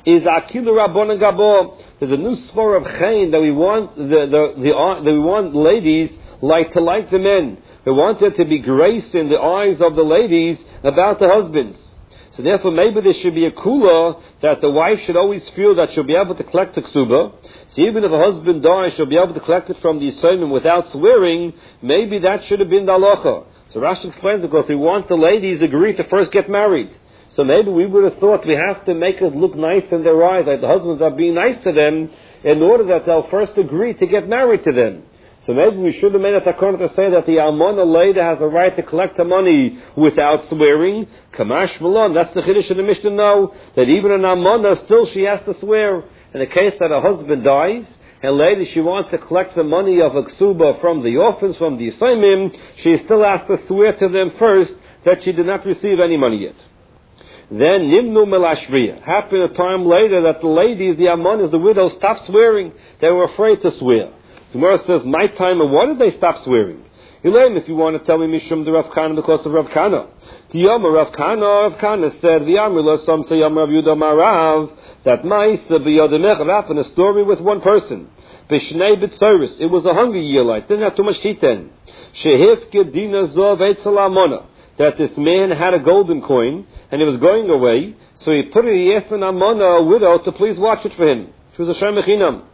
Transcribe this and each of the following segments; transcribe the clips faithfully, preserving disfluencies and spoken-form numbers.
is Akilu Rabbon and Gabo. There's a new spore of Chain that we want the, the, the, uh, that we want ladies like to like the men. We want there to be grace in the eyes of the ladies about the husbands. So therefore maybe there should be a kula that the wife should always feel that she'll be able to collect the ksuba. So even if a husband dies, she'll be able to collect it from the Yisraelim without swearing. Maybe that should have been the halacha. So Rashi explains because we want the ladies agree to first get married. So maybe we would have thought we have to make it look nice in their eyes, like the husbands are being nice to them, in order that they'll first agree to get married to them. So maybe we should have made a takon to say that the almana lady has a right to collect the money without swearing. Kamash Malon, that's the Chiddush of the Mishnah now, that even an almana, still she has to swear. In the case that a husband dies, and later she wants to collect the money of a ksuba from the orphans, from the Yisraelim, she still has to swear to them first that she did not receive any money yet. Then Nimnu Melashriya. Happened a time later that the ladies, the almanas, the widows, stopped swearing. They were afraid to swear. The Gemara says, my time, and why did they stop swearing? Elaine, if you want to tell me Mishum the Rav Kana because of Rav Kana. The Yom Rav Kana, Rav Kana said, V'yamrila, some say Yom Rav Yudah Marav, that Ma'isa b'yodemech happened a story with one person. B'shnei b'tzoris. It was a hunger year light. Didn't have too much teeth then. Shehifke dina zov etzel amona. That this man had a golden coin, and he was going away, so he put it, he asked an amona, a widow, to please watch it for him. She was a shemechinam.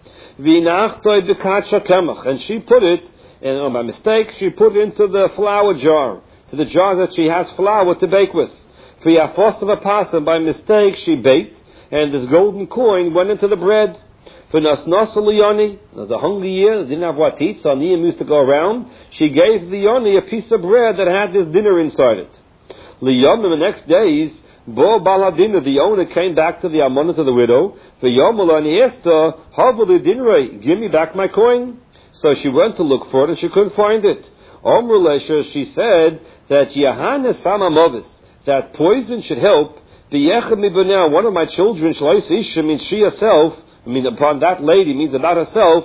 And she put it, and oh, by mistake, she put it into the flour jar, to the jar that she has flour to bake with. For Yafos of a person, by mistake, she baked, and this golden coin went into the bread. For Nasnasa Liyani, it was a hungry year, didn't have what to eat, so Niyam used to go around. She gave the Yoni a piece of bread that had this dinner inside it. Liyam, the next days, Bo Baladina, the owner, came back to the almana, to the widow. For Yomula, and he asked her, Havali Dinrei, give me back my coin. So she went to look for it, and she couldn't find it. Omrulesha, she said that Yahana Samamovis, that poison should help. One of my children, Shalaisisha, means she herself, I mean upon that lady, means about herself.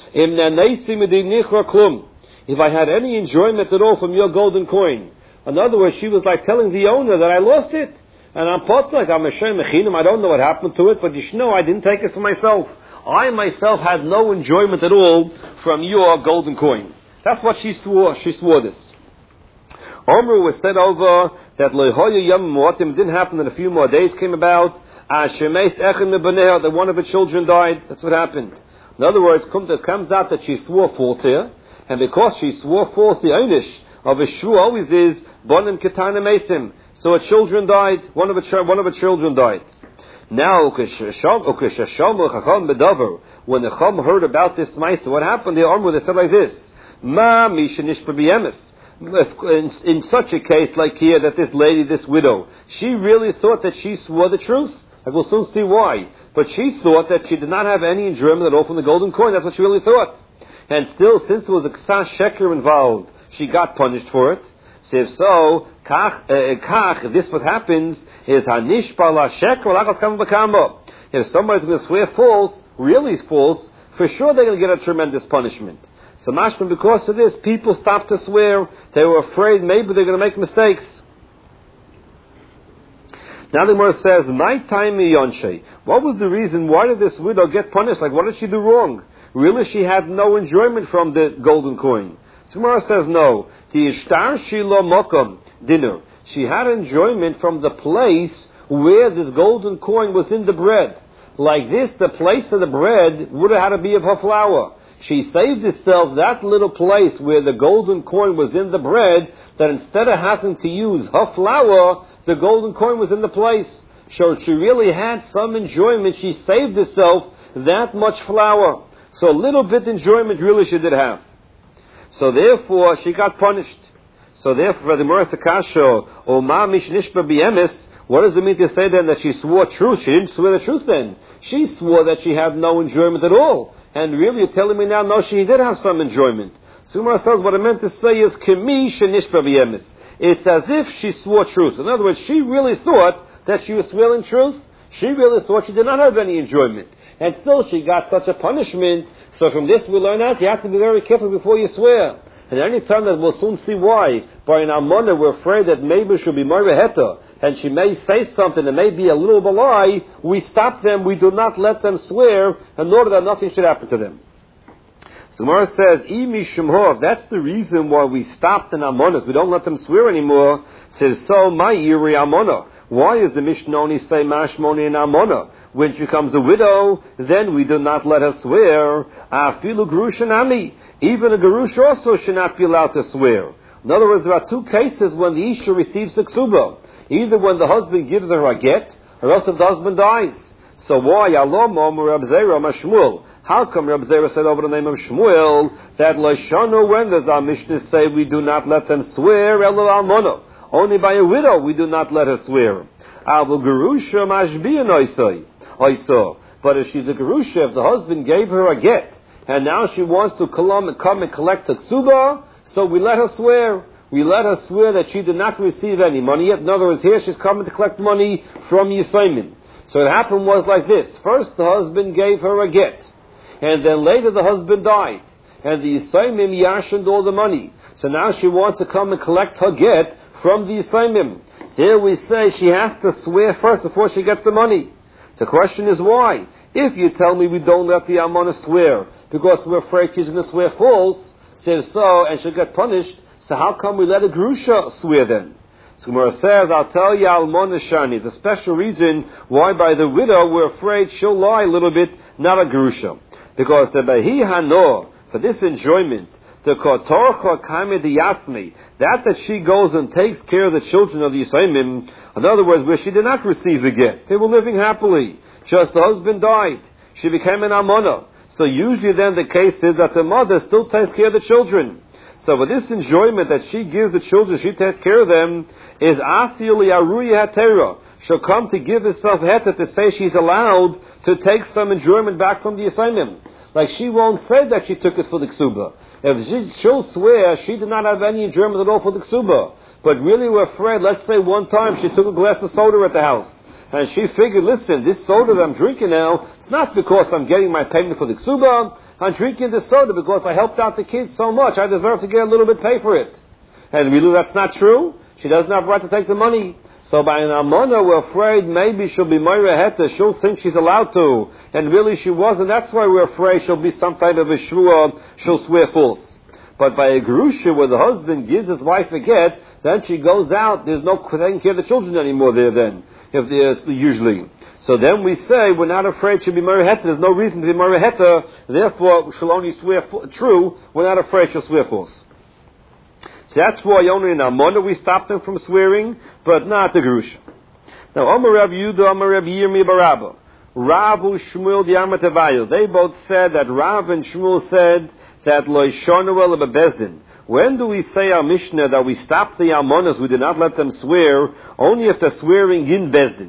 If I had any enjoyment at all from your golden coin. In other words, she was like telling the owner that I lost it. And I'm pot like I'm a shem mechinim, I don't know what happened to it, but you should know I didn't take it for myself. I myself had no enjoyment at all from your golden coin. That's what she swore. She swore this. Omru was said over that lehoya yom muatim didn't happen, and a few more days came about. Shemeis echem mebaneha, that one of her children died. That's what happened. In other words, it comes out that she swore false here, and because she swore false, the einish of a shvu always is bonim ketana mesim. So her children died. One of her one of her children died. Now, when the Chacham heard about this ma'aseh, what happened? The Omru, they said like this: Ma mishanish b'yemes. In such a case like here, that this lady, this widow, she really thought that she swore the truth. I will soon see why. But she thought that she did not have any enjoyment at all from the golden coin. That's what she really thought. And still, since there was a ksas sheker involved, she got punished for it. So if so, kach, uh, kach, if this what happens, is hanish bala sheker lachas kama b'kama. If somebody's going to swear false, really false, for sure they're going to get a tremendous punishment. So mashman, because of this, people stopped to swear. They were afraid maybe they're going to make mistakes. Now the Gemara says, "My time yonshe." What was the reason? Why did this widow get punished? Like, what did she do wrong? Really, she had no enjoyment from the golden coin. So Gemara says, "No." The ishtar shilo mokom dinner. She had enjoyment from the place where this golden coin was in the bread. Like this, the place of the bread would have had to be of her flour. She saved herself that little place where the golden coin was in the bread, that instead of having to use her flour, the golden coin was in the place. So she really had some enjoyment. She saved herself that much flour. So a little bit enjoyment really she did have. So therefore, she got punished. So therefore, the Gemara Takasho, O ma mishnishba b'yemes, what does it mean to say then that she swore truth? She didn't swear the truth then. She swore that she had no enjoyment at all. And really, you're telling me now, no, she did have some enjoyment. So Gemara says, what I meant to say is, Kemi shenishba b'yemes. It's as if she swore truth. In other words, she really thought that she was swearing truth. She really thought she did not have any enjoyment. And still she got such a punishment. So from this we learn out, you have to be very careful before you swear. And any time that we'll soon see why, by an almana we're afraid that maybe she'll be marveheta, and she may say something that may be a little of a lie, we stop them, we do not let them swear in order that nothing should happen to them. So Gemara says, Imi Shemhov, that's the reason why we stopped in Amonas, we don't let them swear anymore. Says, so my Iri Amona. Why is the Mishnah only say Mashmoni and Amona? When she becomes a widow, then we do not let her swear. Afilu Gerushanami. Even a Gerush also should not be allowed to swear. In other words, there are two cases when the Isha receives a ksuba. Either when the husband gives her a get, or else if the husband dies. So why? How come Reb Zera said over the name of Shmuel that Lashanu, when does our Mishnah say we do not let them swear? Elo almona. Only by a widow we do not let her swear. Avu gerusha mashbiyan oisoi. Oiso. But if she's a gerusha, if the husband gave her a get, and now she wants to come and collect a ksuba, so we let her swear. We let her swear that she did not receive any money yet. In other words, here she's coming to collect money from Yisayim. So what happened was like this. First the husband gave her a get, and then later the husband died, and the Yisayim yashened all the money. So now she wants to come and collect her get from the Yisayim. So here we say she has to swear first before she gets the money. So the question is why? If you tell me we don't let the Almana swear because we're afraid she's going to swear false, say so, and she'll get punished, so how come we let a Grusha swear then? So Gemara says, I'll tell you, Almana Shani, it's a special reason why by the widow we're afraid she'll lie a little bit, not a Grusha. Because the Behi Hano, for this enjoyment, the Kotorcha Kame de Yasmi, that that she goes and takes care of the children of the Yisayim, in other words, where she did not receive the get, they were living happily. Just the husband died. She became an Amona. So usually then the case is that the mother still takes care of the children. So with this enjoyment that she gives the children, she takes care of them, is Asili Aruya Hatera. She'll come to give herself heta to say she's allowed to take some enjoyment back from the Yisayim. Like she won't say that she took it for the Ksuba. If she, she'll swear she did not have any enjoyment at all for the Ksuba. But really we're afraid, let's say one time she took a glass of soda at the house. And she figured, listen, this soda that I'm drinking now, it's not because I'm getting my payment for the ksuba. I'm drinking the soda because I helped out the kids so much. I deserve to get a little bit pay for it. And really that's not true. She doesn't have the right to take the money. So by an Amona, we're afraid maybe she'll be Moira Heta. She'll think she's allowed to. And really she wasn't. That's why we're afraid she'll be some type of a shvua. She'll swear false. But by a Gerusha, where the husband gives his wife a get, then she goes out. There's no taking care of the children anymore there then. If there's usually. So then we say we're not afraid she'll be Meriheta. There's no reason to be Meriheta. Therefore, she'll only swear f- true. We're not afraid she'll swear false. So that's why only in Amona we stop them from swearing, but not the Gerusha. Now, Amar Rav Yehuda, Amar Rav Yirmi Barabba, Rav Shmuel Diamatavayu. They both said that Rav and Shmuel said that Lo Yishonuel Bebezdin. When do we say our Mishnah that we stop the Almonas, we do not let them swear, only if they're swearing in Bezdin?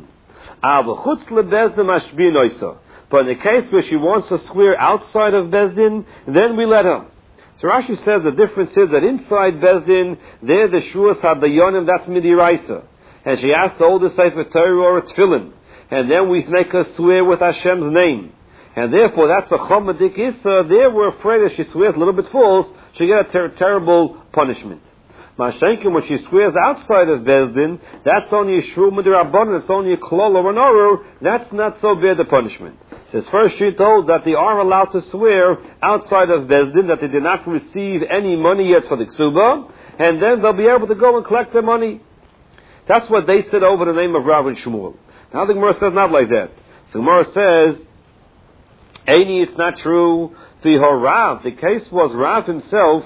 But in the case where she wants to swear outside of Bezdin, then we let her. So Rashi says the difference is that inside Bezdin, there the Shuas Hadayonim, that's Midiraisa. And she has to hold the Sefer Torah or a Tefillin. And then we make her swear with Hashem's name. And therefore, that's a chomadik issa. There we're afraid if she swears a little bit false, she'll get a ter- terrible punishment. Mashenkin, when she swears outside of Bezdin, that's only a shru midirabbanan, it's only a klol or an orur, that's not so bad a punishment. Says first she told that they are allowed to swear outside of Bezdin, that they did not receive any money yet for the ksuba, and then they'll be able to go and collect their money. That's what they said over the name of Rav and Shmuel. Now the Gemara says not like that. So the Gemara says, Eini, it's not true. The Rav, the case was Rav himself,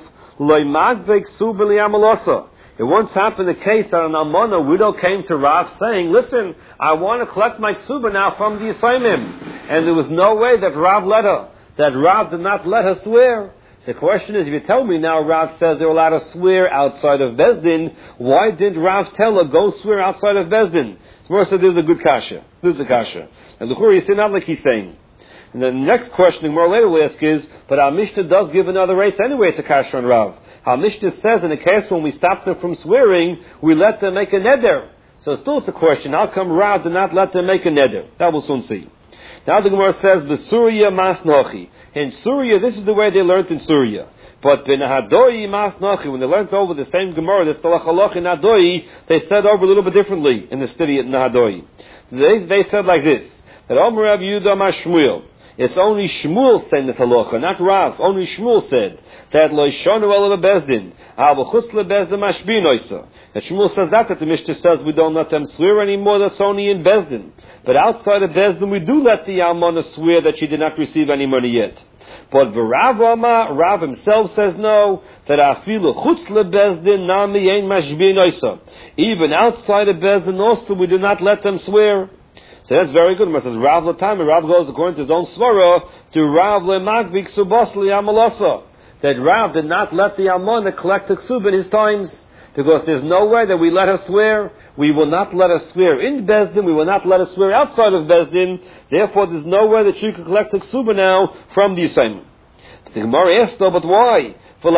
it once happened a case that an Almana widow came to Rav saying, listen, I want to collect my ksuba now from the Yisayim. And there was no way that Rav let her, that Rav did not let her swear. So the question is, if you tell me now Rav says they're allowed to swear outside of Bezdin, why didn't Rav tell her, go swear outside of Bezdin? So Mor said, there's a good kasha. There's a kasha. And the Khuri said, not like he's saying. And the next question the Gemara later will ask is, but our Mishnah does give another race anyway, it's a kasha on Rav. Our Mishnah says in a case when we stop them from swearing, we let them make a neder. So still it's a question, how come Rav did not let them make a neder? That we'll soon see. Now the Gemara says, "B'Surya masnochi." In Surya, this is the way they learned in Surya. But in Hadoi masnochi, when they learned over the same Gemara, the Stalach Halach in Hadoi, they said over a little bit differently in the study in Hadoi. They they said like this: that Omer Rav Yehuda Amar Shmuel. It's only Shmuel saying this halacha, not Rav. Only Shmuel said that lo yishanu ela bezdin, al b'chutz lebezdin mashbin oisa. And Shmuel says that, that the Mishnah says we don't let them swear anymore. That's only in bezdin. But outside of bezdin, we do let the almana swear that she did not receive any money yet. But Rav Amar, Rav himself says no, that afilu chutz lebezdin nami ein mashbin oisa. Even outside of bezdin, also we do not let them swear. So that's very good. It says Rav Latami. Rav goes according to his own svara to Rav leMagvik Subosli Amalasa. That Rav did not let the Almana collect the ksub in his times, because there's no way that we let her swear. We will not let her swear in Bezdin. We will not let her swear outside of Bezdin. Therefore, there's no way that she could collect the ksub now from the assignment. But the Gemara asked though, but why?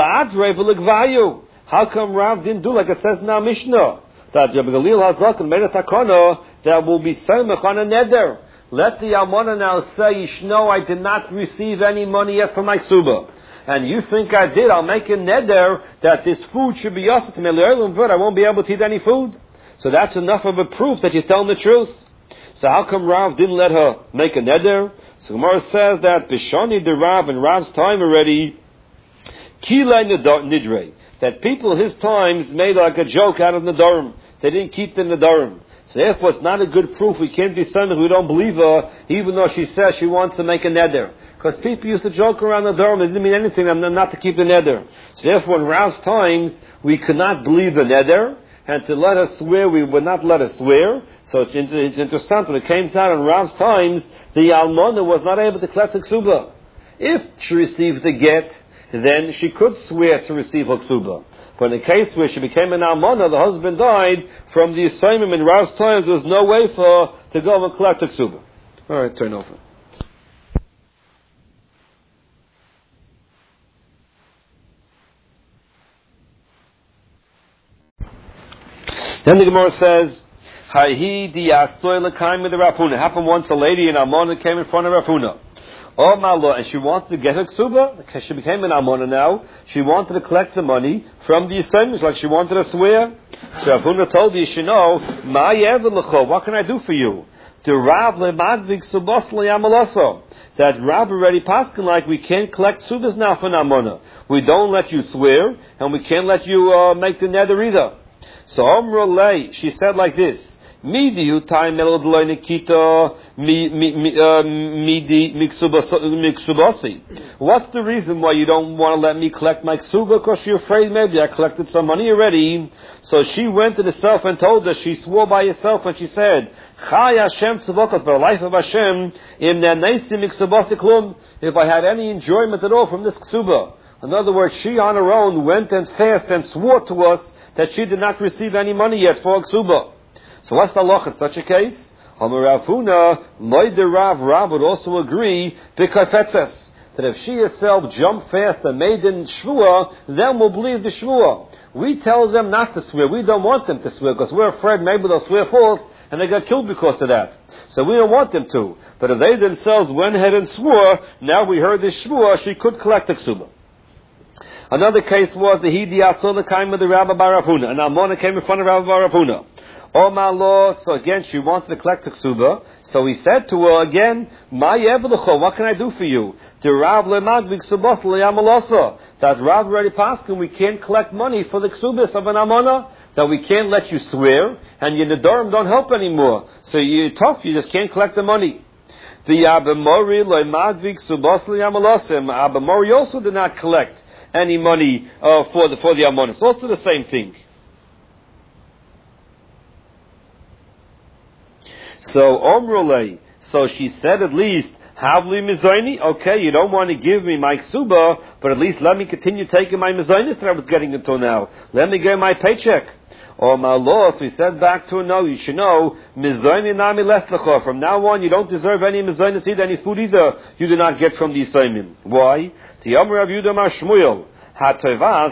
How come Rav didn't do like it says in our Mishnah? That Rabbi Galil Hazak made a takana that will be samech on a neder. Let the almana now say, Yishno, I did not receive any money yet from my ksuba. And you think I did, I'll make a neder that this food should be yasset to me. I won't be able to eat any food. So that's enough of a proof that she's telling the truth. So how come Rav didn't let her make a neder? So Gemara says that Bishani the Rav in Rav's time already, Kilei Nidrei, that people his times made like a joke out of Nadarim. They didn't keep the Nadarim. So therefore it's not a good proof. We can't be saying we don't believe her, even though she says she wants to make a neder. Because people used to joke around Nadarim. They didn't mean anything not to keep the neder. So therefore in Rav's times, we could not believe the neder, and to let her swear, we would not let her swear. So it's, it's interesting, when it came down in Rav's times, the Almana was not able to collect the ksuba. If she received the get, then she could swear to receive her ksuba. But in the case where she became an almana, the husband died, from the assignment in Rav's times, there was no way for her to go and collect the ksuba. All right, turn over. Then the Gemara says, "Hayhi di asoy l'kaim with the Rafuna." Happened once a lady in almana came in front of Rafuna. Oh my Lord, and she wanted to get her ksuba, because she became an almana now. She wanted to collect the money from the assignments, like she wanted to swear. So Rafuna told the Yishino, "Ma yever l'cho, what can I do for you?" To Rav leMagvik Subos leYamalaso. That Rav already paskin like we can't collect subas now for an almana. We don't let you swear, and we can't let you uh, make the neder either. So Omra Lei, she said like this: Midi time melodloy nikita mi mi midi miksubasi. What's the reason why you don't want to let me collect my ksuba? Because you're afraid maybe I collected some money already. So she went to herself and told her, she swore by herself and she said, Chai Hashem tzavakas, by the life of Hashem, im ne'neisi miksubasi klum, if I had any enjoyment at all from this ksuba. In other words, she on her own went and fast and swore to us that she did not receive any money yet for a ksuba. So what's the halacha in such a case? Hamarafuna, Moider Rav, Rav would also agree, b'kafetzes, that if she herself jumped fast and made in shvua, then we'll believe the shvua. We tell them not to swear. We don't want them to swear because we're afraid maybe they'll swear false and they got killed because of that. So we don't want them to. But if they themselves went ahead and swore, now we heard this shvua, she could collect the ksuba. Another case was the Hidi Asola came with the Rabbi Barapuna, and Almona came in front of Rabbi Barapuna. Oh my Lord, so again she wanted to collect the ksuba, so he said to her again, Ma yevlecho, what can I do for you? To Rav leMagvik Subos leYamalosa, that Rav already passed and we can't collect money for the ksubas of an Amona, that we can't let you swear, and your Nedarim don't help anymore. So you're tough, you just can't collect the money. The Abamori leMagvik Subos leYamalosa, Abamori also did not collect any money uh, for the for the Amona. It's also the same thing. So Omrulei, so she said at least, Havli Mizaini, okay, you don't want to give me my ksuba, but at least let me continue taking my Mizainis that I was getting until now. Let me get my paycheck. Or my loss, we said back to her, no, you should know, Mizaini nami leslecha. From now on, you don't deserve any Mizainis either, any food either, you do not get from the Yisayimim. Why? Tiyam Rav Yehuda Mar Shmuel. Once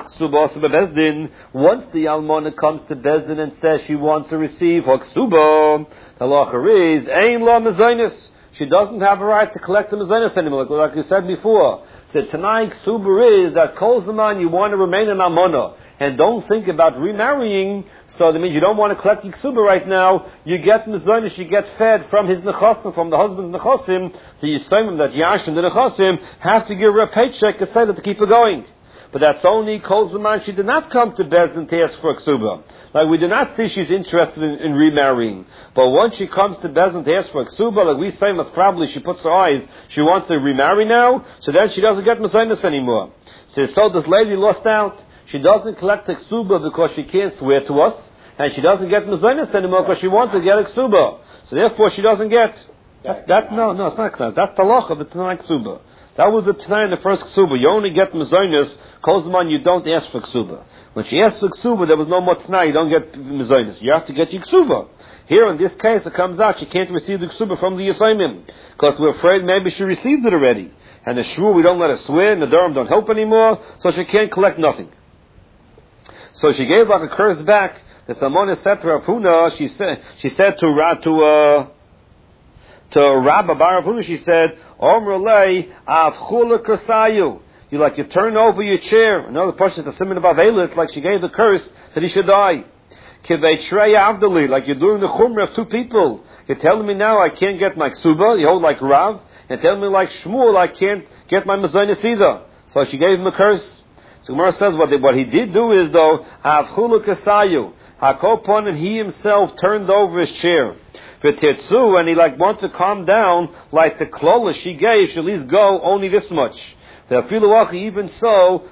the almona comes to Bezdin and says she wants to receive her ksuba, the halacha is ein la mezainis. she doesn't have a right to collect the mezainis anymore. Like, like you said before, the Tanai Ksuba is that Kol Zaman you want to remain in Amona and don't think about remarrying, so that means you don't want to collect Ksuba right now. You get mezainis, you get fed from his nechosim, from the husband's nechosim. The Yisayim that Yash and the nechosim have to give her a paycheck to say that to keep her going. But that's only Kol Zaman she did not come to Bezdin to ask for a Ksuba. Like, we do not see she's interested in, in remarrying. But once she comes to Bezdin to ask for a Ksuba, like we say, most probably she puts her eyes, she wants to remarry now, so then she doesn't get mezainis anymore. So, so this lady lost out. She doesn't collect a Ksuba because she can't swear to us, and she doesn't get mezainis anymore because she wants to get a Ksuba. So therefore she doesn't get. That, that no, no, it's not Knas. That's the loch of the Tanai Ksuba. That was the Tanai in the first Ksuba. You only get mezainis, Kozman, you don't ask for Ksuba. When she asked for Ksuba, there was no more Tanai, you don't get mezainis. You have to get your Ksuba. Here in this case, it comes out she can't receive the Ksuba from the Yisayimim, because we're afraid maybe she received it already. And the Shvu, we don't let her swear, and the Durham don't help anymore, so she can't collect nothing. So she gave like a curse back. The Samona said to Rav Huna, she said, she said to Ra, to uh, to Rabba Bar Rav Huna, she said, Omrulei avchula kasayu. You like you turn over your chair. Another person at the Simon of Avelis, like she gave the curse that he should die. Kivei Shrei Avdali, like you're doing the chumrah of two people. You're telling me now I can't get my ksuba, you hold like Rav, and telling me like Shmuel I can't get my mezainis either. So she gave him a curse. So Gemara says what, they, what he did do is though, avchulu kasayu, hakopon, and he himself turned over his chair. V'tetzu, and he like wanted to calm down, like the klola she gave should at least go only this much. Even so,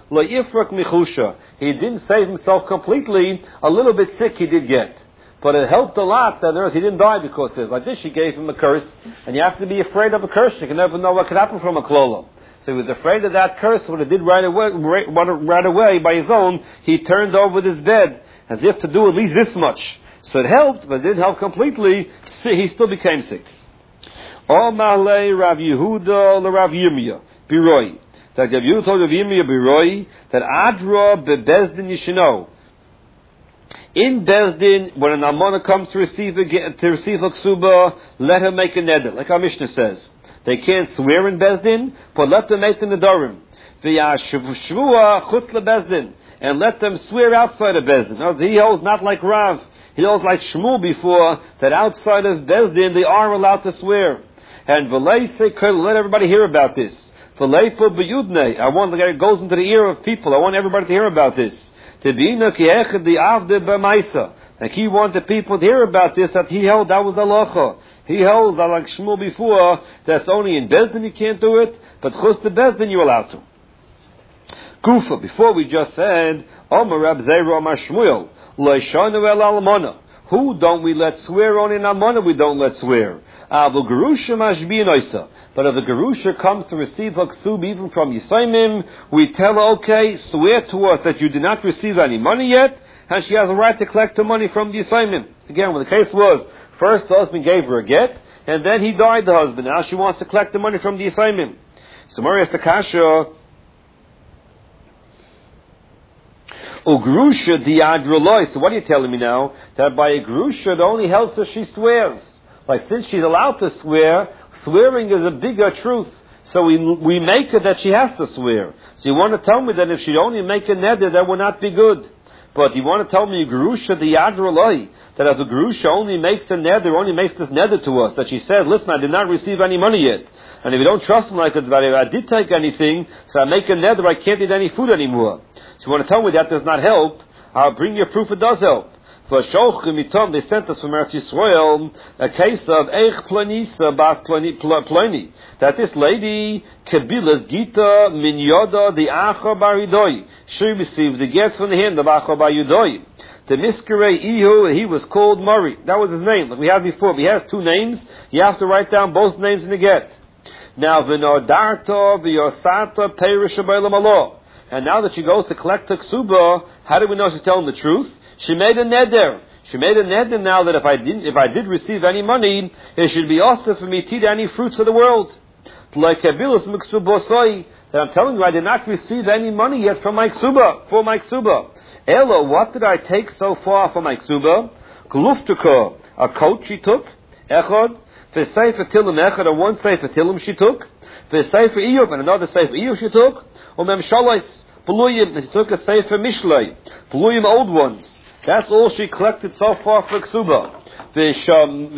he didn't save himself completely. A little bit sick he did get, but it helped a lot that he didn't die because of it. Like this, she gave him a curse, and you have to be afraid of a curse. You can never know what could happen from a klola. So he was afraid of that curse. What it did right away, right, right away by his own, he turned over his bed as if to do at least this much. So it helped, but it didn't help completely. He still became sick. All Malay Rav Yehuda le Rav Yirmiyah Biroi. That Rav Yehuda told Rav Yirmiyah Biroi that Adra bebezdin yishno. In Bezdin, when an almana comes to receive a to receive a ksuba, let her make a neder, like our Mishnah says. They can't swear in Bezdin, but let them make the nedarim. V'yashvua chutz lebezdin, and let them swear outside of Bezdin. Now, he holds not like Rav. He holds like Shmuel before, that outside of Bezdin they are allowed to swear. And v'lei say, let everybody hear about this. V'lei for b'yudnei, I want, it goes into the ear of people. I want everybody to hear about this. To be na ki echad the avde b'maisa. Like he wanted people to hear about this, that he held that was the halacha. He held that like Shmuel before, that's only in Bezdin you can't do it, but chus to Bezdin you're allowed to. Kufa, before we just said, Omer Rab Zera Omer Shmuel, Loishanu el almana. Who don't we let swear on in almana? We don't let swear. Avu gerusha mashbiyanoisa. But if the gerusha comes to receive a ksub even from Yisayimim, we tell her, okay, swear to us that you did not receive any money yet, and she has a right to collect the money from the Yisayimim. Again, when the case was, first the husband gave her a get, and then he died, the husband. Now she wants to collect the money from the Yisayimim. So Marias Takasha, Ugrusha diadroloi. So what are you telling me now? That by a grusha it only helps if she swears. Like since she's allowed to swear, swearing is a bigger truth. So we we make it that she has to swear. So you want to tell me that if she only make a neder, that would not be good. But you want to tell me grusha diadroloi, that if the grusha only makes a neder, only makes this neder to us, that she says, listen, I did not receive any money yet. And if you don't trust me like that, if I did take anything, so I make a neder, I can't eat any food anymore. So you want to tell me that does not help, I'll bring you proof it does help. For Shoch Mitom, they sent us from Eretz Yisrael a case of Eich Planisa Bas Ploni, that this lady, Kebilas Gita Min Yoda the Acha Baridoi, she received the get from the hand of Acha Baridoi. The Miskere Ihu, he was called Murray. That was his name, like we had before. If he has two names, you have to write down both names in the get. Now, V'nodarta V'yosata Perish B'elam Allah. And now that she goes to collect the ksuba, how do we know she's telling the truth? She made a neder. She made a neder now that if I didn't, if I did receive any money, it should be also for me to eat any fruits of the world. Like Kabilas Miksubosoi, that I'm telling you, I did not receive any money yet from my ksuba, for my ksuba. Ella, what did I take so far for my ksuba? Gluftuka, a coat she took, echod, For Sefer Tilim Echad, or one Sefer Tilim she took. For Sefer Iyov, and another Sefer Iyov she took. Or Mem Shalais, Peluyim, and she took a Sefer Mishlei. Peluyim old ones. That's all she collected so far for Ksuba. The